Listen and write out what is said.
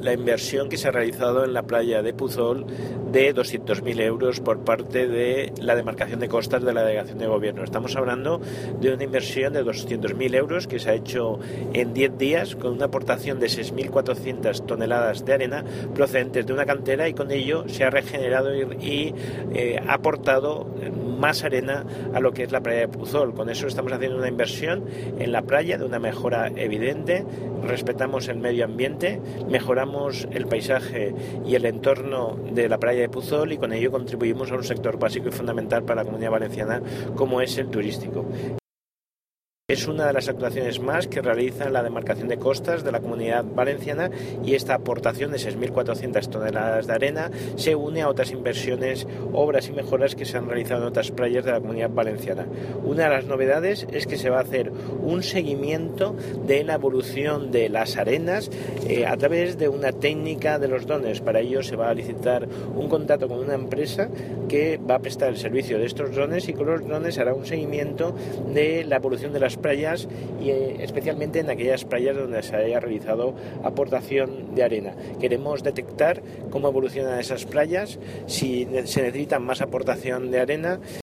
la inversión que se ha realizado en la playa de Puzol de 200.000 euros por parte de la demarcación de costas de la delegación de gobierno. Estamos hablando de una inversión de 200.000 euros que se ha hecho en 10 días con una aportación de 6.400 toneladas de arena procedentes de una cantera, y con ello se ha regenerado y ha aportado más arena a lo que es la playa de Puzol. Con eso estamos haciendo una inversión en la playa de una mejora evidente, respetamos el medio ambiente, mejoramos el paisaje y el entorno de la playa de Puzol, y con ello contribuimos a un sector básico y fundamental para la Comunidad Valenciana como es el turístico. Es una de las actuaciones más que realiza la demarcación de costas de la Comunidad Valenciana, y esta aportación de 6.400 toneladas de arena se une a otras inversiones, obras y mejoras que se han realizado en otras playas de la Comunidad Valenciana. Una de las novedades es que se va a hacer un seguimiento de la evolución de las arenas a través de una técnica de los drones. Para ello se va a licitar un contrato con una empresa que va a prestar el servicio de estos drones, y con los drones hará un seguimiento de la evolución de las playas, y especialmente en aquellas playas donde se haya realizado aportación de arena. Queremos detectar cómo evolucionan esas playas, si se necesita más aportación de arena